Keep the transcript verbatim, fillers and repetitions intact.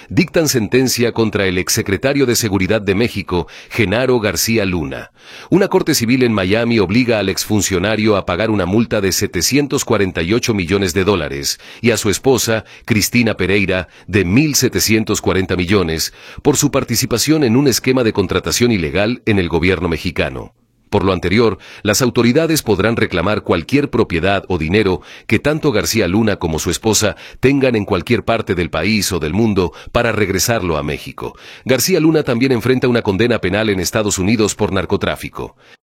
dictan sentencia contra el exsecretario de Seguridad de México, Genaro García Luna. Una corte civil en Miami obliga al exfuncionario a pagar una multa de setecientos cuarenta y ocho millones de dólares y a su esposa, Cristina Pereira, de mil setecientos cuarenta millones, por su participación en un esquema de contratación ilegal en el gobierno mexicano. Por lo anterior, las autoridades podrán reclamar cualquier propiedad o dinero que tanto García Luna como su esposa tengan en cualquier parte del país o del mundo para regresarlo a México. García Luna también enfrenta una condena penal en Estados Unidos por narcotráfico.